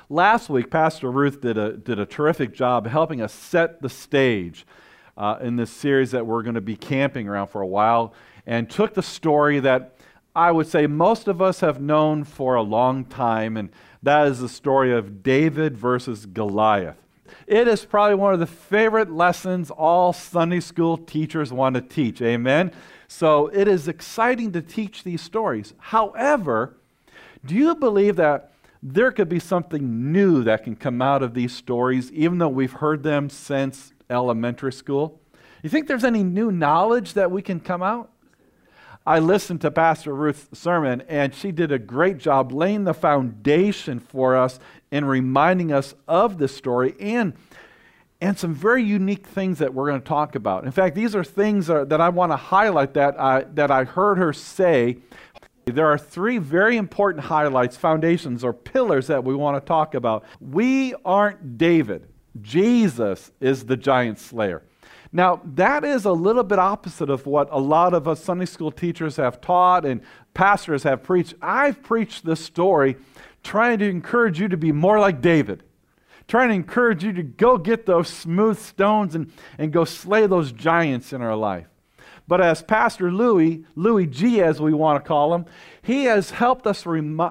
Last week, Pastor Ruth did a terrific job helping us set the stage in this series that we're going to be camping around for a while, and took the story that I would say most of us have known for a long time, and that is the story of David versus Goliath. It is probably one of the favorite lessons all Sunday school teachers want to teach, amen? So it is exciting to teach these stories. However, do you believe that there could be something new that can come out of these stories, even though we've heard them since elementary school? You think there's any new knowledge that we can come out? I listened to Pastor Ruth's sermon, and she did a great job laying the foundation for us and reminding us of this story and some very unique things that we're going to talk about. In fact, these are things that I want to highlight that I heard her say. There are three very important highlights, foundations, or pillars that we want to talk about. We aren't David. Jesus is the giant slayer. Now, that is a little bit opposite of what a lot of us Sunday school teachers have taught and pastors have preached. I've preached this story trying to encourage you to be more like David, trying to encourage you to go get those smooth stones and go slay those giants in our life. But as Pastor Louis G, as we want to call him, he has helped us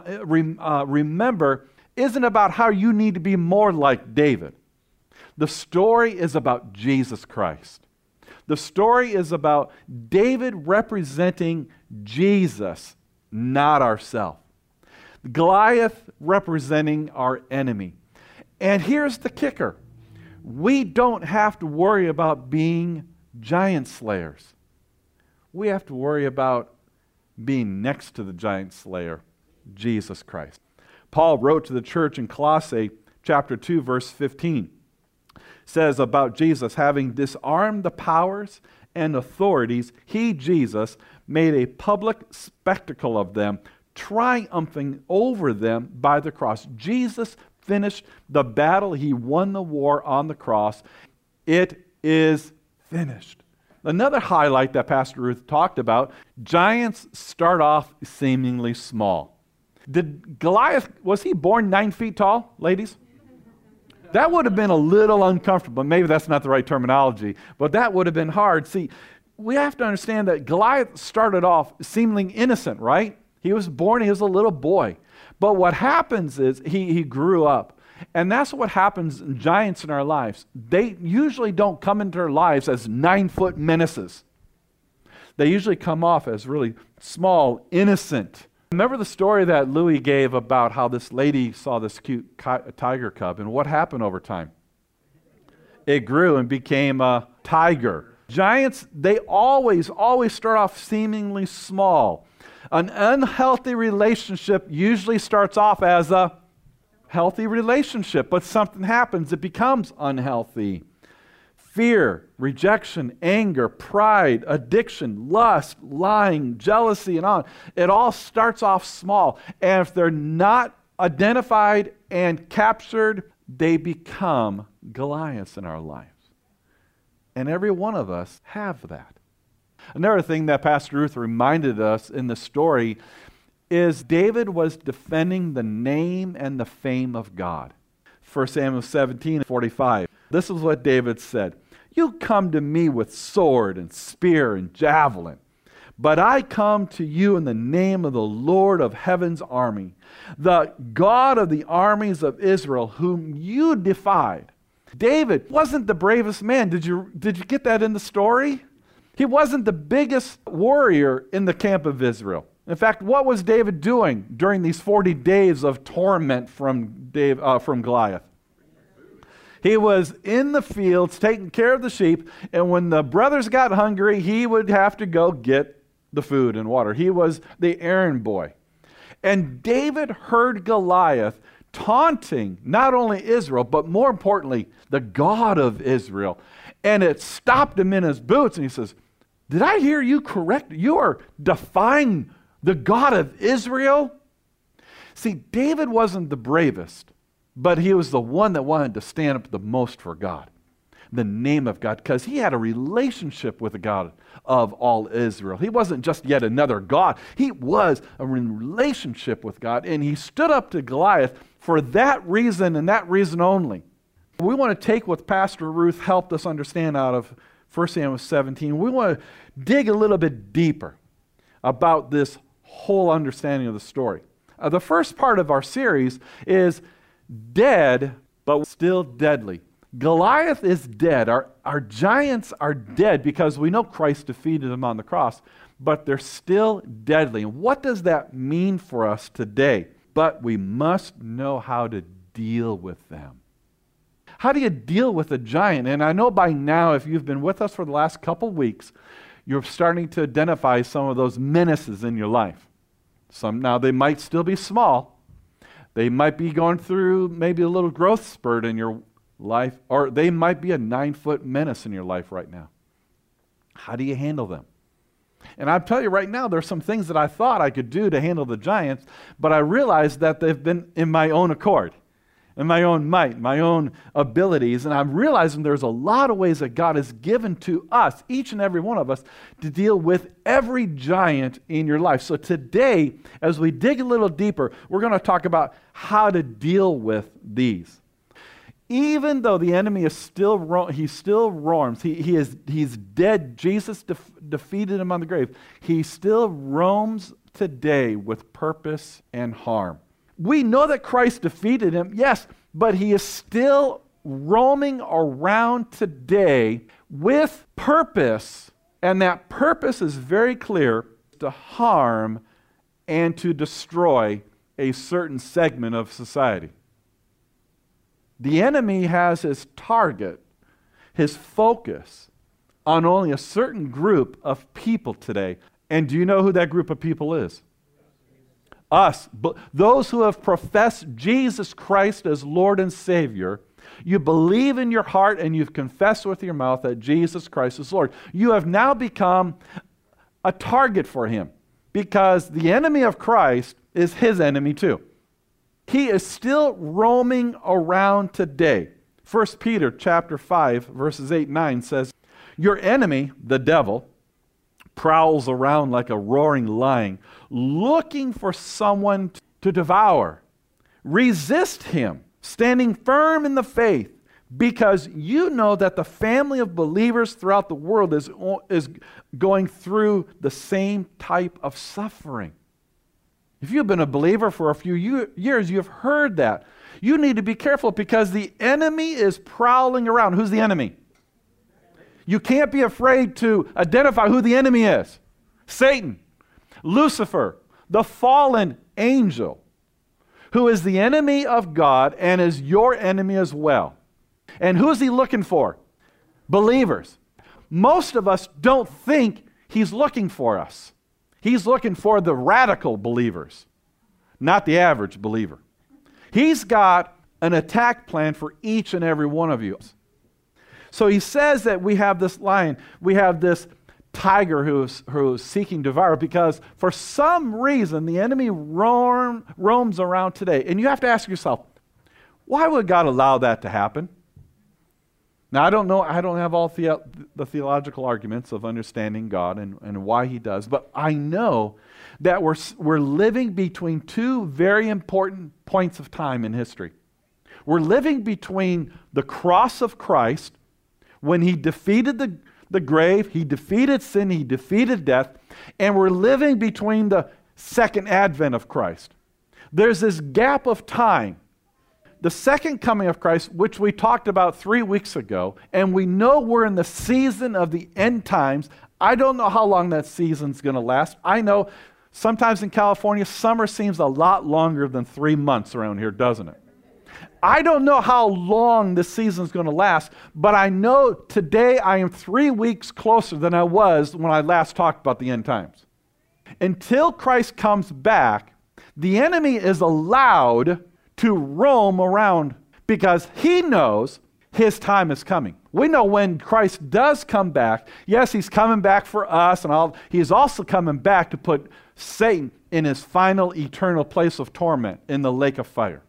remember, isn't about how you need to be more like David. The story is about Jesus Christ. The story is about David representing Jesus, not ourselves. Goliath representing our enemy. And here's the kicker. We don't have to worry about being giant slayers. We have to worry about being next to the giant slayer, Jesus Christ. Paul wrote to the church in Colossae chapter 2, verse 15. Says about Jesus, having disarmed the powers and authorities, he, Jesus, made a public spectacle of them, triumphing over them by the cross. Jesus finished the battle. He won the war on the cross. It is finished. Another highlight that Pastor Ruth talked about, giants start off seemingly small. Did Goliath, was he born 9 feet tall, ladies? That would have been a little uncomfortable. Maybe that's not the right terminology, but that would have been hard. See, we have to understand that Goliath started off seemingly innocent, right? He was born, he was a little boy. But what happens is he grew up. And that's what happens in giants in our lives. They usually don't come into our lives as 9-foot menaces. They usually come off as really small, innocent. Remember the story that Louis gave about how this lady saw this cute tiger cub, and what happened over time? It grew and became a tiger. Giants, they always start off seemingly small. An unhealthy relationship usually starts off as a healthy relationship, but something happens, it becomes unhealthy. Fear, rejection, anger, pride, addiction, lust, lying, jealousy, and on. It all starts off small. And if they're not identified and captured, they become Goliaths in our lives. And every one of us have that. Another thing that Pastor Ruth reminded us in the story is David was defending the name and the fame of God. 1 Samuel 17:45. This is what David said. You come to me with sword and spear and javelin, but I come to you in the name of the Lord of heaven's army, the God of the armies of Israel, whom you defied. David wasn't the bravest man. Did you get that in the story? He wasn't the biggest warrior in the camp of Israel. In fact, what was David doing during these 40 days of torment from Goliath? He was in the fields taking care of the sheep, and when the brothers got hungry, he would have to go get the food and water. He was the errand boy. And David heard Goliath taunting not only Israel, but more importantly, the God of Israel. And it stopped him in his boots, and he says, did I hear you correct? You are defying the God of Israel? See, David wasn't the bravest, but he was the one that wanted to stand up the most for God, the name of God, because he had a relationship with the God of all Israel. He wasn't just yet another God. He was in relationship with God, and he stood up to Goliath for that reason and that reason only. We want to take what Pastor Ruth helped us understand out of 1 Samuel 17. We want to dig a little bit deeper about this whole understanding of the story. The first part of our series is dead, but still deadly. Goliath is dead. Our giants are dead because we know Christ defeated them on the cross, but they're still deadly. And what does that mean for us today? But we must know how to deal with them. How do you deal with a giant? And I know by now, if you've been with us for the last couple weeks, you're starting to identify some of those menaces in your life. Now, they might still be small. They might be going through maybe a little growth spurt in your life, or they might be a 9-foot menace in your life right now. How do you handle them? And I'll tell you right now, there's some things that I thought I could do to handle the giants, but I realized that they've been in my own accord, in my own might, my own abilities, and I'm realizing there's a lot of ways that God has given to us, each and every one of us, to deal with every giant in your life. So today, as we dig a little deeper, we're going to talk about how to deal with these. Even though the enemy is still roams, he's dead. Jesus defeated him on the grave. He still roams today with purpose and harm. We know that Christ defeated him, yes, but he is still roaming around today with purpose, and that purpose is very clear: to harm and to destroy a certain segment of society. The enemy has his target, his focus, on only a certain group of people today. And do you know who that group of people is? Us. Those who have professed Jesus Christ as Lord and Savior. You believe in your heart and you've confessed with your mouth that Jesus Christ is Lord. You have now become a target for him, because the enemy of Christ is his enemy too. He is still roaming around today. 1 Peter chapter 5, verses 8 and 9 says, "Your enemy, the devil, prowls around like a roaring lion, looking for someone to devour. Resist him, standing firm in the faith, because you know that the family of believers throughout the world is going through the same type of suffering." If you've been a believer for a few years, you've heard that. You need to be careful because the enemy is prowling around. Who's the enemy? You can't be afraid to identify who the enemy is. Satan, Lucifer, the fallen angel, who is the enemy of God and is your enemy as well. And who is he looking for? Believers. Most of us don't think he's looking for us. He's looking for the radical believers, not the average believer. He's got an attack plan for each and every one of you. So he says that we have this lion, we have this tiger who's seeking to devour, because for some reason the enemy roams around today. And you have to ask yourself, why would God allow that to happen? Now, I don't know, I don't have all the theological arguments of understanding God and why he does, but I know that we're living between two very important points of time in history. We're living between the cross of Christ, when he defeated the grave, he defeated sin, he defeated death, and we're living between the second advent of Christ. There's this gap of time. The second coming of Christ, which we talked about 3 weeks ago, and we know we're in the season of the end times. I don't know how long that season's going to last. I know sometimes in California, summer seems a lot longer than 3 months around here, doesn't it? I don't know how long this season's going to last, but I know today I am 3 weeks closer than I was when I last talked about the end times. Until Christ comes back, the enemy is allowed to roam around because he knows his time is coming. We know when Christ does come back, yes, he's coming back for us, and all. He's also coming back to put Satan in his final eternal place of torment in the lake of fire.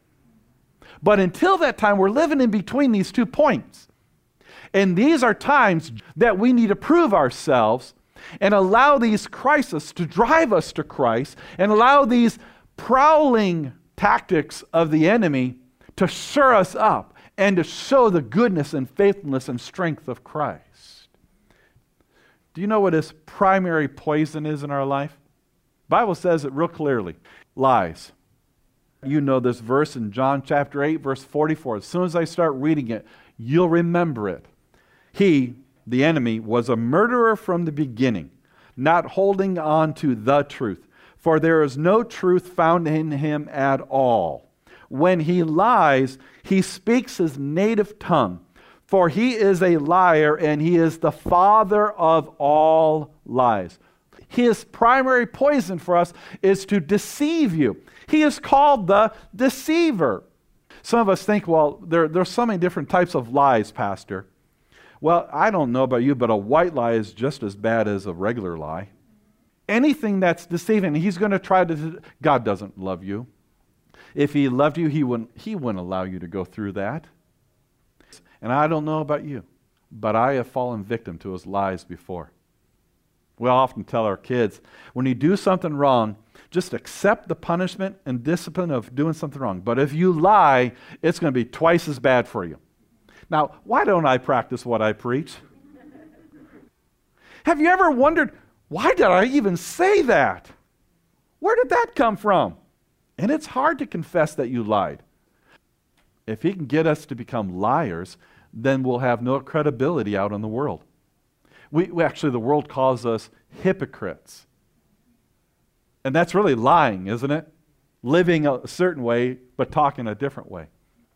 But until that time, we're living in between these 2 points. And these are times that we need to prove ourselves and allow these crises to drive us to Christ, and allow these prowling tactics of the enemy to stir us up and to show the goodness and faithfulness and strength of Christ. Do you know what his primary poison is in our life? The Bible says it real clearly. Lies. You know this verse in John chapter 8, verse 44. As soon as I start reading it, you'll remember it. He, the enemy, was a murderer from the beginning, not holding on to the truth. For there is no truth found in him at all. When he lies, he speaks his native tongue. For he is a liar, and he is the father of all lies. His primary poison for us is to deceive you. He is called the deceiver. Some of us think, well, there's so many different types of lies, Pastor. Well, I don't know about you, but a white lie is just as bad as a regular lie. Anything that's deceiving, he's going to try to... God doesn't love you. If he loved you, he wouldn't allow you to go through that. And I don't know about you, but I have fallen victim to his lies before. We often tell our kids, when you do something wrong, just accept the punishment and discipline of doing something wrong. But if you lie, it's going to be twice as bad for you. Now, why don't I practice what I preach? Have you ever wondered, why did I even say that? Where did that come from? And it's hard to confess that you lied. If he can get us to become liars, then we'll have no credibility out in the world. We actually, the world calls us hypocrites. And that's really lying, isn't it? Living a certain way, but talking a different way.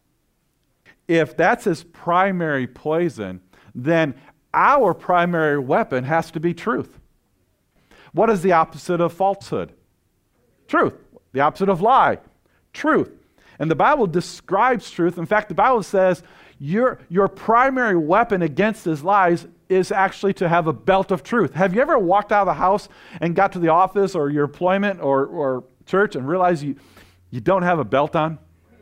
If that's his primary poison, then our primary weapon has to be truth. What is the opposite of falsehood? Truth. The opposite of lie? Truth. And the Bible describes truth. In fact, the Bible says your primary weapon against his lies is actually to have a belt of truth. Have you ever walked out of the house and got to the office or your employment or church and realized you don't have a belt on?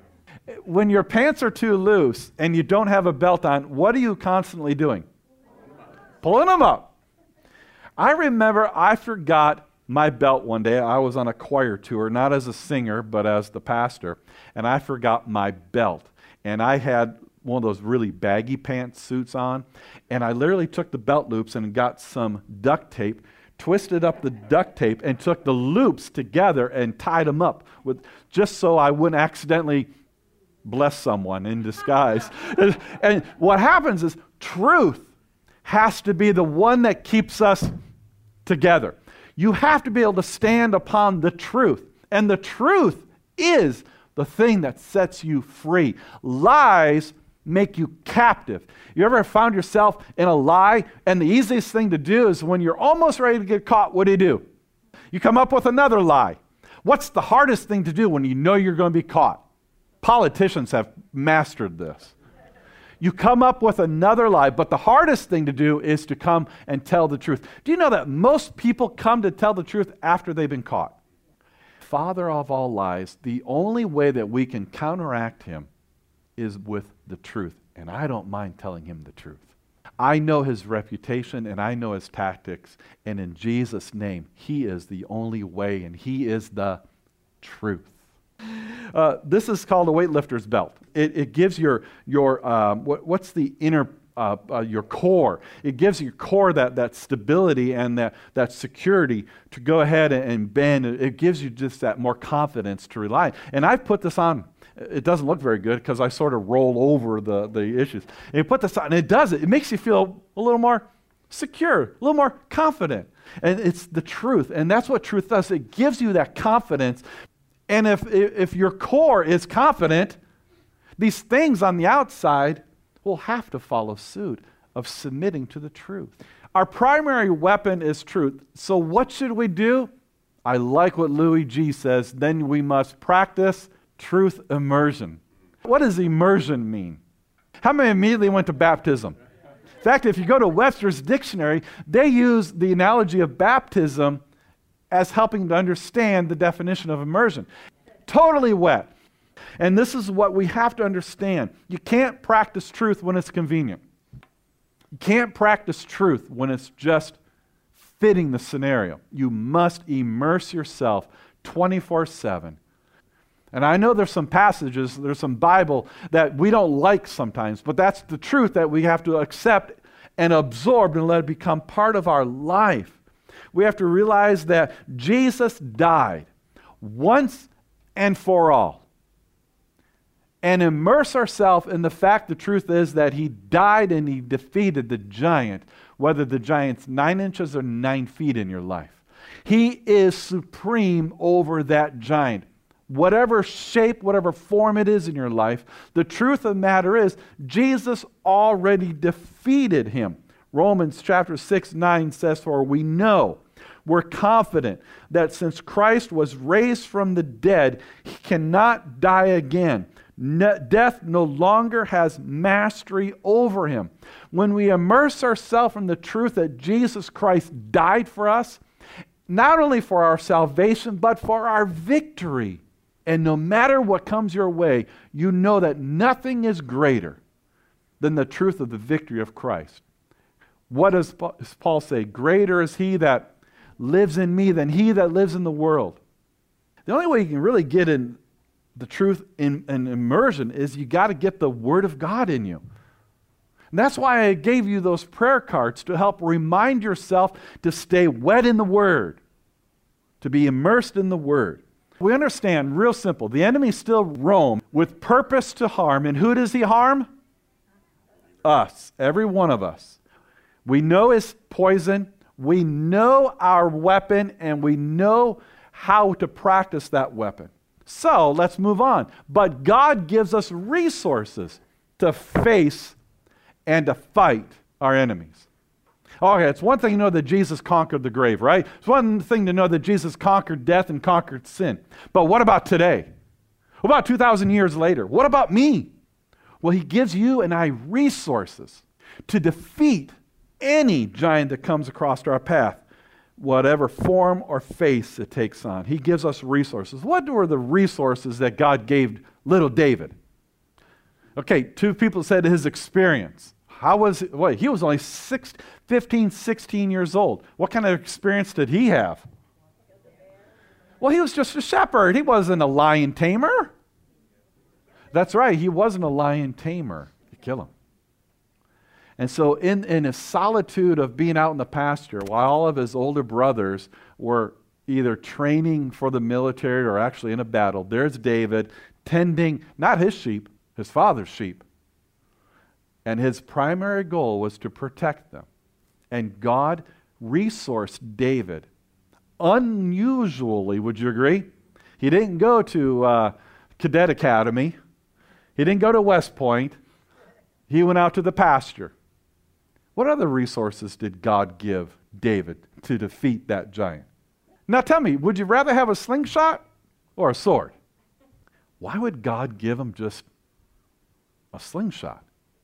When your pants are too loose and you don't have a belt on, what are you constantly doing? Pulling them up. I remember I forgot my belt one day. I was on a choir tour, not as a singer, but as the pastor, and I forgot my belt. And I had one of those really baggy pants suits on, and I literally took the belt loops and got some duct tape, twisted up the duct tape, and took the loops together and tied them up just so I wouldn't accidentally bless someone in disguise. And what happens is truth has to be the one that keeps us together. You have to be able to stand upon the truth. And the truth is the thing that sets you free. Lies make you captive. You ever found yourself in a lie, and the easiest thing to do is when you're almost ready to get caught, what do? You come up with another lie. What's the hardest thing to do when you know you're going to be caught? Politicians have mastered this. You come up with another lie, but the hardest thing to do is to come and tell the truth. Do you know that most people come to tell the truth after they've been caught? Father of all lies, the only way that we can counteract him is with the truth. And I don't mind telling him the truth. I know his reputation and I know his tactics. And in Jesus' name, he is the only way and he is the truth. This is called a weightlifter's belt. It gives your what's the inner your core. It gives your core that stability and that security to go ahead and bend. It gives you just that more confidence to rely. And I've put this on. It doesn't look very good because I sort of roll over the issues. And you put this on, and it does it. It makes you feel a little more secure, a little more confident. And it's the truth. And that's what truth does. It gives you that confidence. And if your core is confident, these things on the outside will have to follow suit of submitting to the truth. Our primary weapon is truth. So what should we do? I like what Louis G says. Then we must practice truth immersion. What does immersion mean? How many immediately went to baptism? In fact, if you go to Webster's dictionary, they use the analogy of baptism as helping to understand the definition of immersion. Totally wet. And this is what we have to understand. You can't practice truth when it's convenient. You can't practice truth when it's just fitting the scenario. You must immerse yourself 24/7. And I know there's some passages, there's some Bible that we don't like sometimes, but that's the truth that we have to accept and absorb and let it become part of our life. We have to realize that Jesus died once and for all. And immerse ourselves in the fact, the truth is that he died and he defeated the giant, whether the giant's 9 inches or 9 feet in your life. He is supreme over that giant. Whatever shape, whatever form it is in your life, the truth of the matter is Jesus already defeated him. Romans chapter 6:9 says, "For we know, we're confident that since Christ was raised from the dead, he cannot die again. Death no longer has mastery over him." When we immerse ourselves in the truth that Jesus Christ died for us, not only for our salvation, but for our victory. And no matter what comes your way, you know that nothing is greater than the truth of the victory of Christ. What does Paul say? Greater is he that lives in me than he that lives in the world. The only way you can really get in the truth in immersion is you got to get the Word of God in you. And that's why I gave you those prayer cards to help remind yourself to stay wet in the Word, to be immersed in the Word. We understand, real simple, the enemy still roams with purpose to harm. And who does he harm? Us, every one of us. We know his poison, we know our weapon, and we know how to practice that weapon. So, let's move on. But God gives us resources to face and to fight our enemies. Okay, it's one thing to know that Jesus conquered the grave, right? It's one thing to know that Jesus conquered death and conquered sin. But what about today? What about 2,000 years later? What about me? Well, he gives you and I resources to defeat any giant that comes across our path, whatever form or face it takes on. He gives us resources. What were the resources that God gave little David? Okay, 2 people said his experience. How was it? Well, he was only 15, 16 years old. What kind of experience did he have? Well, he was just a shepherd. He wasn't a lion tamer. That's right, he wasn't a lion tamer. You kill him. And so in his solitude of being out in the pasture, while all of his older brothers were either training for the military or actually in a battle, there's David tending, not his sheep, his father's sheep. And his primary goal was to protect them. And God resourced David unusually, would you agree? He didn't go to Cadet Academy. He didn't go to West Point. He went out to the pasture. What other resources did God give David to defeat that giant? Now tell me, would you rather have a slingshot or a sword? Why would God give him just a slingshot?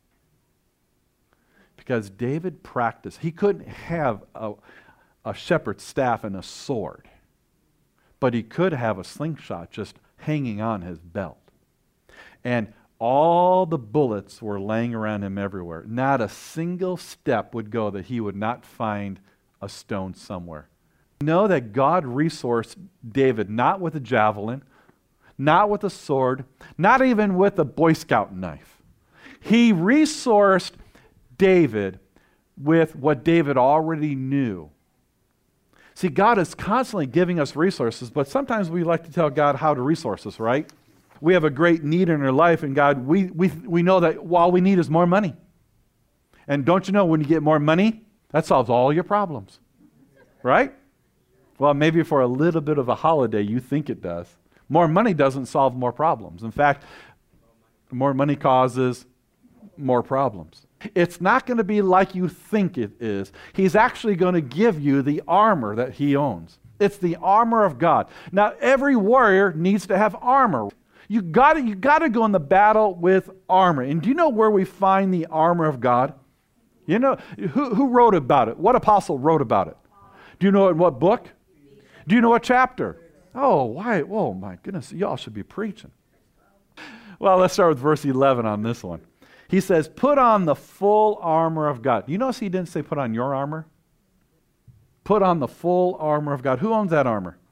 Because David practiced. He couldn't have a shepherd's staff and a sword, but he could have a slingshot just hanging on his belt. And all the bullets were laying around him everywhere. Not a single step would go that he would not find a stone somewhere. Know that God resourced David not with a javelin, not with a sword, not even with a Boy Scout knife. He resourced David with what David already knew. See, God is constantly giving us resources, but sometimes we like to tell God how to resource us, right? We have a great need in our life, and God, we know that all we need is more money. And don't you know, when you get more money, that solves all your problems, right? Well, maybe for a little bit of a holiday, you think it does. More money doesn't solve more problems. In fact, more money causes more problems. It's not going to be like you think it is. He's actually going to give you the armor that he owns. It's the armor of God. Now, every warrior needs to have armor. You got to go in the battle with armor. And do you know where we find the armor of God? You know, who wrote about it? What apostle wrote about it? Do you know in what book? Do you know what chapter? Oh, why? Oh, my goodness. Y'all should be preaching. Well, let's start with verse 11 on this one. He says, put on the full armor of God. You notice he didn't say put on your armor? Put on the full armor of God. Who owns that armor?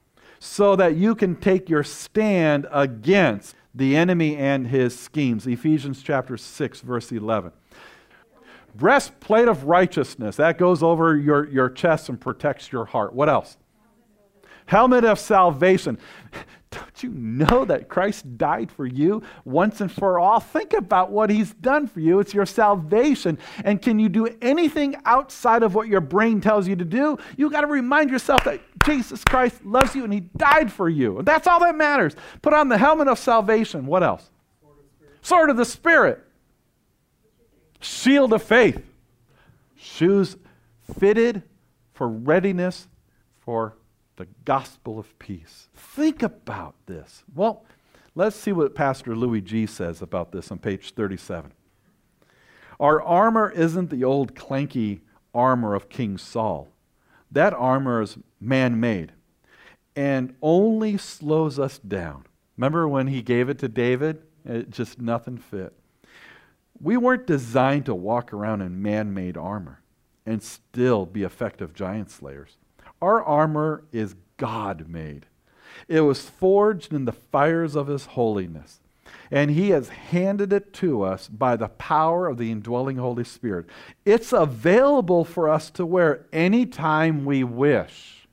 so that you can take your stand against the enemy and his schemes. Ephesians chapter 6, verse 11. Breastplate of righteousness. That goes over your chest and protects your heart. What else? Helmet of salvation. Don't you know that Christ died for you once and for all? Think about what he's done for you. It's your salvation. And can you do anything outside of what your brain tells you to do? You got to remind yourself that Jesus Christ loves you and he died for you. And that's all that matters. Put on the helmet of salvation. What else? Sword of the Spirit. Shield of faith. Shoes fitted for readiness for the gospel of peace. Think about this. Well, let's see what Pastor Louis G. says about this on page 37. Our armor isn't the old clanky armor of King Saul. That armor is man-made and only slows us down. Remember when he gave it to David? It just nothing fit. We weren't designed to walk around in man-made armor and still be effective giant slayers. Our armor is God-made. It was forged in the fires of his holiness, and he has handed it to us by the power of the indwelling Holy Spirit. It's available for us to wear anytime we wish.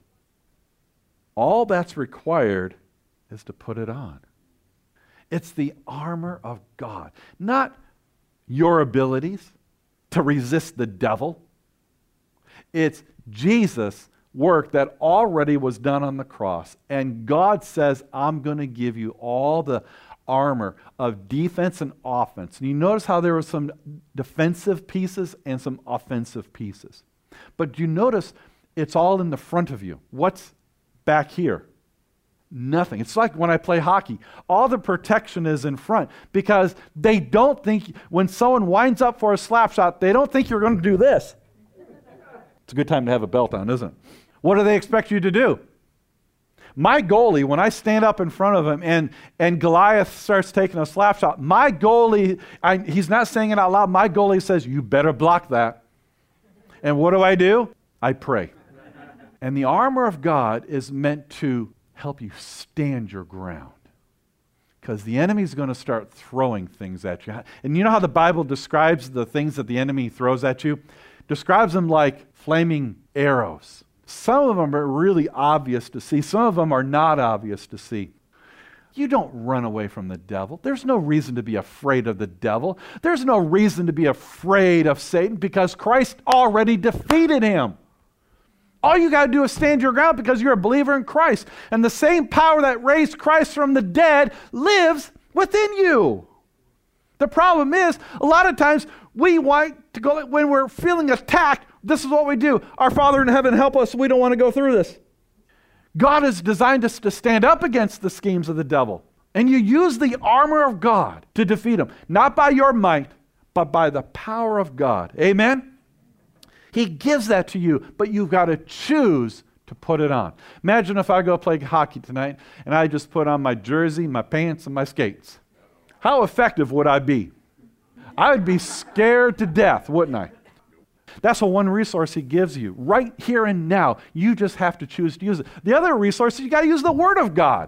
All that's required is to put it on. It's the armor of God, not your abilities to resist the devil. It's Jesus' work that already was done on the cross. And God says, I'm going to give you all the armor of defense and offense. And you notice how there were some defensive pieces and some offensive pieces. But you notice it's all in the front of you. What's back here? Nothing. It's like when I play hockey. All the protection is in front because they don't think, when someone winds up for a slap shot, they don't think you're going to do this. It's a good time to have a belt on, isn't it? What do they expect you to do? My goalie, when I stand up in front of him and Goliath starts taking a slap shot, my goalie, he's not saying it out loud, my goalie says, you better block that. And what do? I pray. And the armor of God is meant to help you stand your ground. Because the enemy's going to start throwing things at you. And you know how the Bible describes the things that the enemy throws at you? Describes them like flaming arrows. Some of them are really obvious to see. Some of them are not obvious to see. You don't run away from the devil. There's no reason to be afraid of the devil. There's no reason to be afraid of Satan because Christ already defeated him. All you got to do is stand your ground because you're a believer in Christ. And the same power that raised Christ from the dead lives within you. The problem is, a lot of times we want to go, when we're feeling attacked, this is what we do. Our Father in heaven, help us. We don't want to go through this. God has designed us to stand up against the schemes of the devil. And you use the armor of God to defeat him. Not by your might, but by the power of God. Amen? He gives that to you, but you've got to choose to put it on. Imagine if I go play hockey tonight and I just put on my jersey, my pants, and my skates. How effective would I be? I would be scared to death, wouldn't I? That's the one resource he gives you. Right here and now. You just have to choose to use it. The other resource is you got to use the Word of God.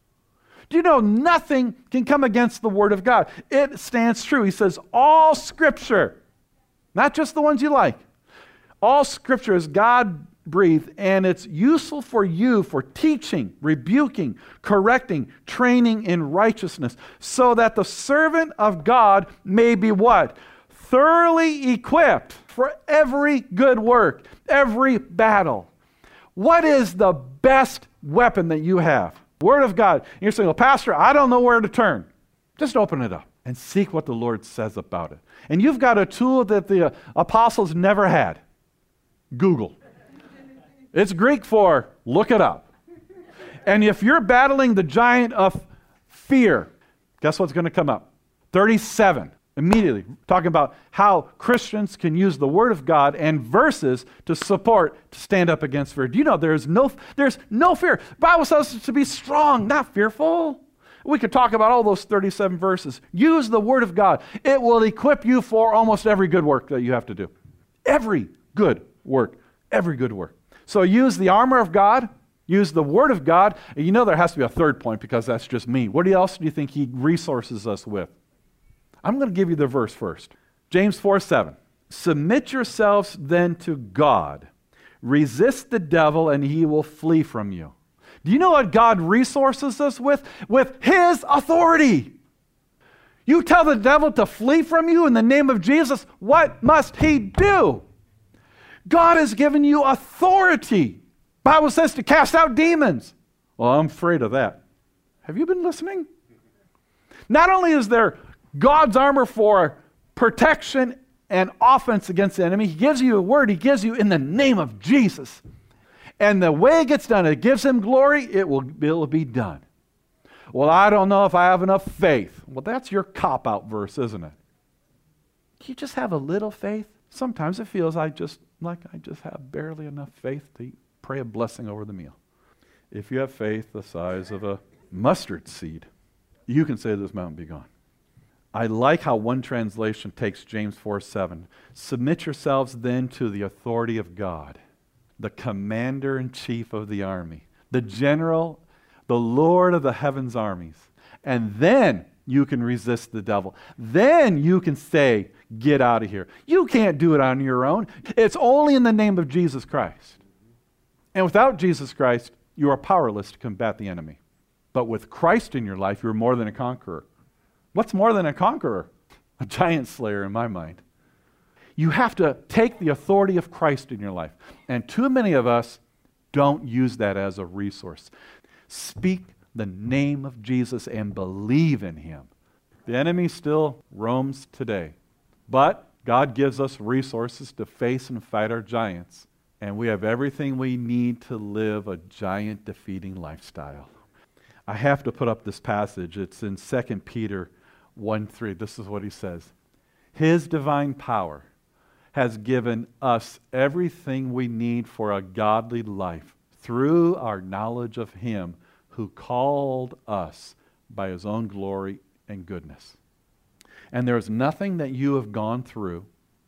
Do you know nothing can come against the Word of God? It stands true. He says all Scripture, not just the ones you like. All Scripture is God-breathed, and it's useful for you for teaching, rebuking, correcting, training in righteousness, so that the servant of God may be what? Thoroughly equipped for every good work, every battle. What is the best weapon that you have? Word of God. And you're saying, well, Pastor, I don't know where to turn. Just open it up and seek what the Lord says about it. And you've got a tool that the apostles never had. Google. It's Greek for look it up. And if you're battling the giant of fear, guess what's going to come up? 37. Immediately, talking about how Christians can use the Word of God and verses to support, to stand up against fear. Do you know there's no fear? The Bible says us to be strong, not fearful. We could talk about all those 37 verses. Use the Word of God. It will equip you for almost every good work that you have to do. Every good work. Every good work. So use the armor of God. use the Word of God. And you know there has to be a third point because that's just me. What else do you think he resources us with? I'm going to give you the verse first. James 4:7. Submit yourselves then to God. Resist the devil and he will flee from you. Do you know what God resources us with? With his authority. You tell the devil to flee from you in the name of Jesus, what must he do? God has given you authority. Bible says to cast out demons. Well, I'm afraid of that. Have you been listening? Not only is there God's armor for protection and offense against the enemy, he gives you a word, he gives you in the name of Jesus. And the way it gets done, it gives him glory, it will be done. Well, I don't know if I have enough faith. Well, that's your cop-out verse, isn't it? You just have a little faith. Sometimes it feels I just have barely enough faith to pray a blessing over the meal. If you have faith the size of a mustard seed, you can say to this mountain, be gone. I like how one translation takes James 4:7. Submit yourselves then to the authority of God, the commander-in-chief of the army, the general, the Lord of the heavens' armies. And then you can resist the devil. Then you can say, get out of here. You can't do it on your own. It's only in the name of Jesus Christ. And without Jesus Christ, you are powerless to combat the enemy. But with Christ in your life, you're more than a conqueror. What's more than a conqueror? A giant slayer in my mind. You have to take the authority of Christ in your life. And too many of us don't use that as a resource. Speak the name of Jesus and believe in him. The enemy still roams today. But God gives us resources to face and fight our giants. And we have everything we need to live a giant defeating lifestyle. I have to put up this passage. It's in 2 Peter 1:3. This is what he says. His divine power has given us everything we need for a godly life through our knowledge of him who called us by his own glory and goodness. And there is nothing that you have gone through,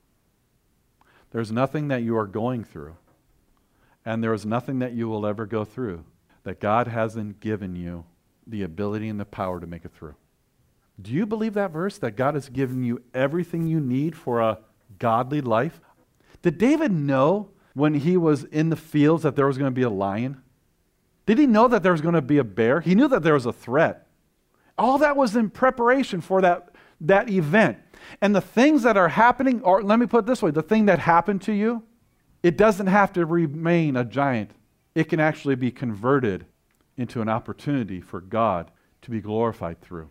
there's nothing that you are going through, and there is nothing that you will ever go through that God hasn't given you the ability and the power to make it through. Do you believe that verse, that God has given you everything you need for a godly life? Did David know when he was in the fields that there was going to be a lion? Did he know that there was going to be a bear? He knew that there was a threat. All that was in preparation for that event. And the things that are happening, or let me put it this way, the thing that happened to you, it doesn't have to remain a giant. It can actually be converted into an opportunity for God to be glorified through.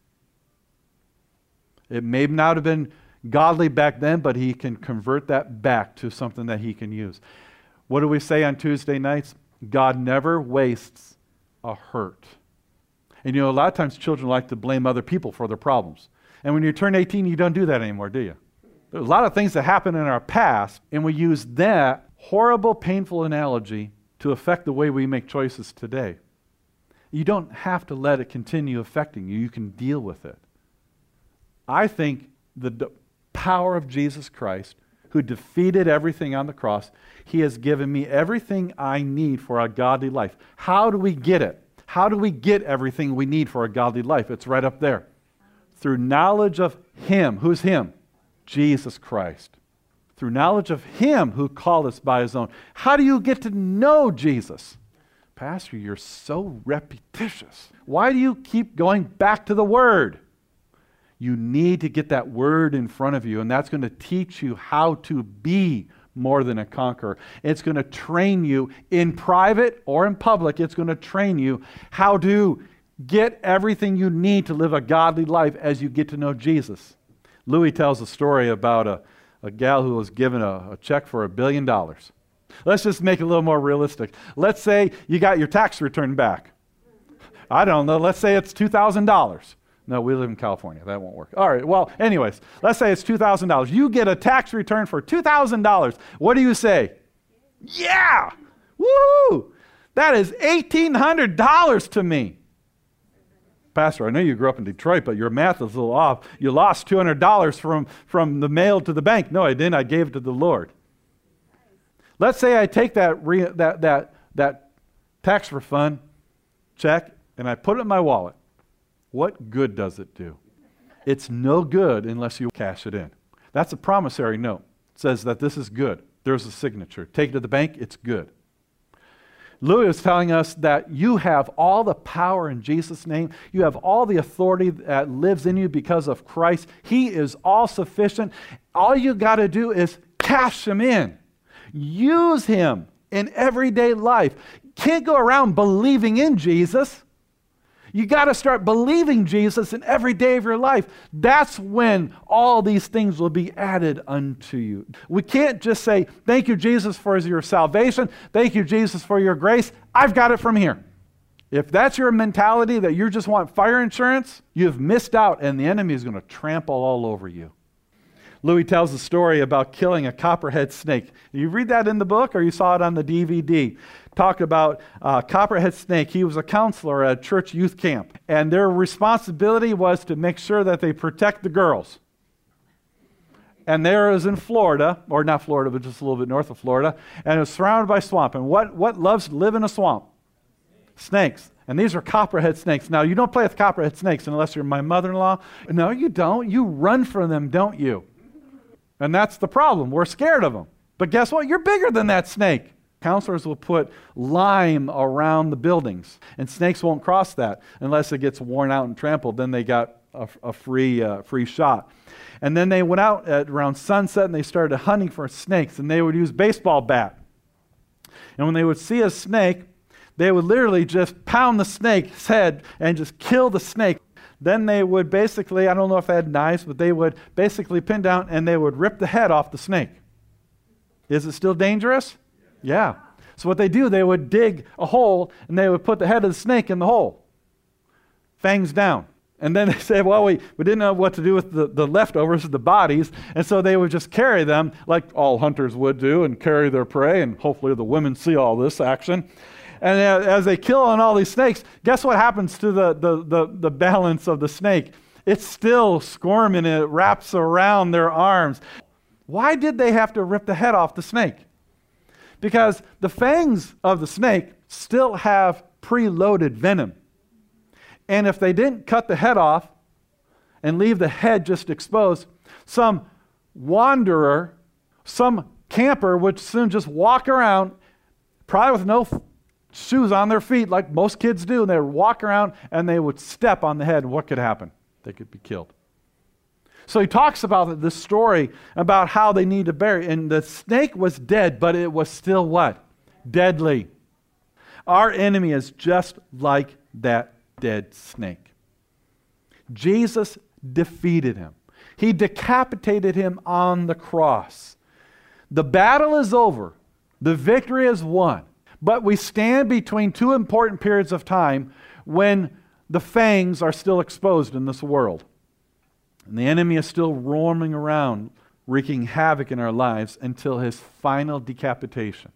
It may not have been godly back then, but he can convert that back to something that he can use. What do we say on Tuesday nights? God never wastes a hurt. And you know, a lot of times children like to blame other people for their problems. And when you turn 18, you don't do that anymore, do you? There's a lot of things that happen in our past, and we use that horrible, painful analogy to affect the way we make choices today. You don't have to let it continue affecting you. You can deal with it. I think the power of Jesus Christ, who defeated everything on the cross, he has given me everything I need for a godly life. How do we get it? How do we get everything we need for a godly life? It's right up there. Through knowledge of him. Who's him? Jesus Christ. Through knowledge of him who called us by his own. How do you get to know Jesus? Pastor, you're so repetitious. Why do you keep going back to the Word? You need to get that Word in front of you, and that's going to teach you how to be more than a conqueror. It's going to train you in private or in public. It's going to train you how to get everything you need to live a godly life as you get to know Jesus. Louis tells a story about a gal who was given a check for $1 billion. Let's just make it a little more realistic. Let's say you got your tax return back. I don't know. Let's say it's $2,000. No, we live in California. That won't work. All right. Well, anyways, let's say it's $2,000. You get a tax return for $2,000. What do you say? Yeah! Woo! That is $1,800 to me. Pastor, I know you grew up in Detroit, but your math is a little off. You lost $200 from the mail to the bank. No, I didn't. I tax Tax refund, check, and I put it in my wallet. What good does it do? It's no good unless you cash it in. That's a promissory note. It says that this is good. There's a signature. Take it to the bank, it's good. Louis is telling us that you have all the power in Jesus' name. You have all the authority that lives in you because of Christ. He is all sufficient. All you got to do is cash him in. Use him in everyday life. Can't go around believing in Jesus. You got to start believing Jesus in every day of your life. That's when all these things will be added unto you. We can't just say, thank you, Jesus, for your salvation. Thank you, Jesus, for your grace. I've got it from here. If that's your mentality, that you just want fire insurance, you've missed out, and the enemy is going to trample all over you. Louis tells a story about killing a copperhead snake. You read that in the book, or you saw it on the DVD? Talk about copperhead snake. He was a counselor at a church youth camp, and their responsibility was to make sure that they protect the girls. And there it was in Florida, or not Florida, but just a little bit north of Florida, and it was surrounded by swamp. And what loves to live in a swamp? Snakes. And these are copperhead snakes. Now, you don't play with copperhead snakes unless you're my mother-in-law. No, you don't. You run from them, don't you? And that's the problem. We're scared of them. But guess what? You're bigger than that snake. Counselors will put lime around the buildings, and snakes won't cross that unless it gets worn out and trampled. Then they got a free shot. And then they went out at around sunset, and they started hunting for snakes, and they would use baseball bat. And when they would see a snake, they would literally just pound the snake's head and just kill the snake. Then they would basically, I don't know if they had knives, but they would basically pin down and they would rip the head off the snake. Is it still dangerous? Yeah. So what they do, they would dig a hole and they would put the head of the snake in the hole. Fangs down. And then they say, well, we didn't know what to do with the leftovers, the bodies, and so they would just carry them like all hunters would do and carry their prey, and hopefully the women see all this action. And as they kill on all these snakes, guess what happens to the balance of the snake? It's still squirming, and it wraps around their arms. Why did they have to rip the head off the snake? Because the fangs of the snake still have preloaded venom. And if they didn't cut the head off and leave the head just exposed, some wanderer, some camper would soon just walk around, probably with no shoes on their feet like most kids do, and they would walk around and they would step on the head, and what could happen? They could be killed. So he talks about this story about how they need to bury, and the snake was dead, but it was still what? Deadly. Our enemy is just like that dead snake. Jesus defeated him. He decapitated him on the cross. The battle is over. The victory is won. But we stand between two important periods of time when the fangs are still exposed in this world. And the enemy is still roaming around, wreaking havoc in our lives until his final decapitation.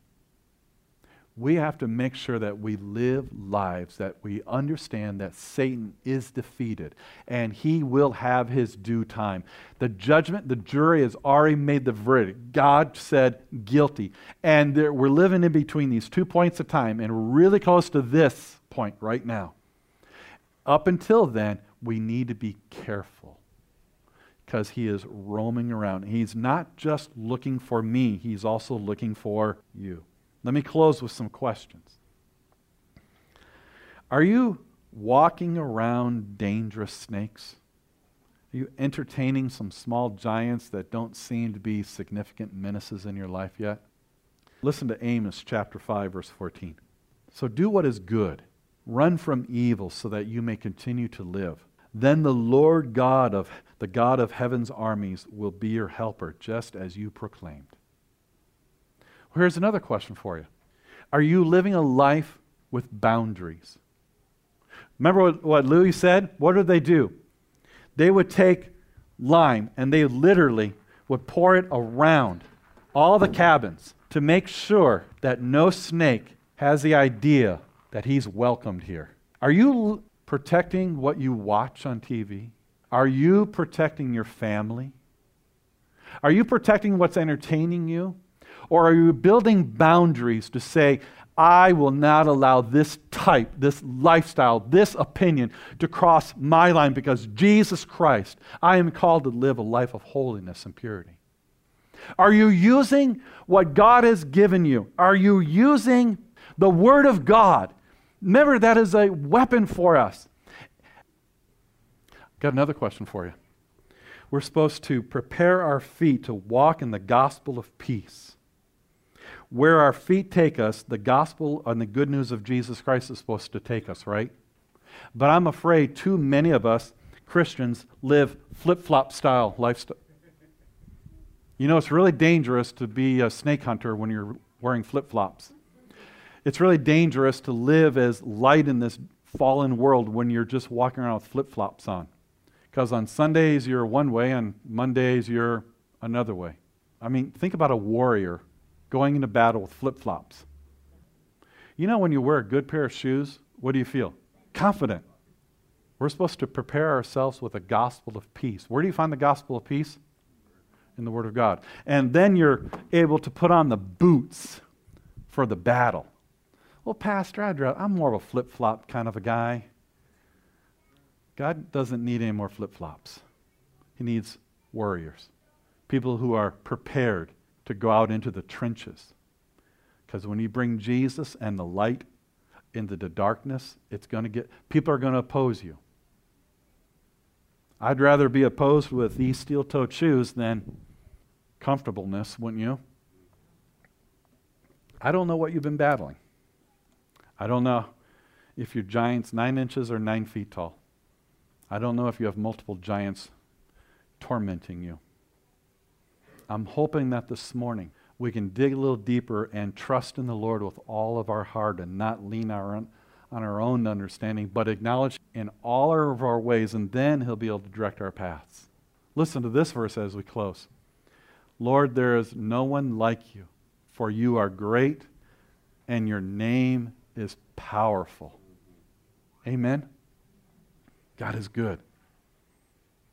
We have to make sure that we live lives that we understand that Satan is defeated and he will have his due time. The judgment, the jury has already made the verdict. God said guilty. And we're living in between these 2 points of time, and we're really close to this point right now. Up until then, we need to be careful because he is roaming around. He's not just looking for me, he's also looking for you. Let me close with some questions. Are you walking around dangerous snakes? Are you entertaining some small giants that don't seem to be significant menaces in your life yet? Listen to Amos chapter 5, verse 14. So do what is good. Run from evil so that you may continue to live. Then the Lord God of the God of heaven's armies will be your helper, just as you proclaimed. Here's another question for you. Are you living a life with boundaries? Remember what Louis said? What did they do? They would take lime and they literally would pour it around all the cabins to make sure that no snake has the idea that he's welcomed here. Are you protecting what you watch on TV? Are you protecting your family? Are you protecting what's entertaining you? Or are you building boundaries to say, I will not allow this type, this lifestyle, this opinion to cross my line because Jesus Christ, I am called to live a life of holiness and purity. Are you using what God has given you? Are you using the Word of God? Remember, that is a weapon for us. Got another question for you. We're supposed to prepare our feet to walk in the gospel of peace. Where our feet take us, the gospel and the good news of Jesus Christ is supposed to take us, right? But I'm afraid too many of us Christians live flip-flop style lifestyle. You know, it's really dangerous to be a snake hunter when you're wearing flip-flops. It's really dangerous to live as light in this fallen world when you're just walking around with flip-flops on. Because on Sundays you're one way, on Mondays you're another way. I mean, think about a warrior going into battle with flip-flops. You know, when you wear a good pair of shoes, what do you feel? Confident. We're supposed to prepare ourselves with a gospel of peace. Where do you find the gospel of peace? In the Word of God. And then you're able to put on the boots for the battle. Well, Pastor, I'm more of a flip-flop kind of a guy. God doesn't need any more flip-flops. He needs warriors. People who are prepared to go out into the trenches. Because when you bring Jesus and the light into the darkness, people are going to oppose you. I'd rather be opposed with these steel-toed shoes than comfortableness, wouldn't you? I don't know what you've been battling. I don't know if your giant's 9 inches or 9 feet tall. I don't know if you have multiple giants tormenting you. I'm hoping that this morning we can dig a little deeper and trust in the Lord with all of our heart and not lean on our own understanding, but acknowledge in all of our ways, and then He'll be able to direct our paths. Listen to this verse as we close. Lord, there is no one like you, for you are great, and your name is powerful. Amen? God is good.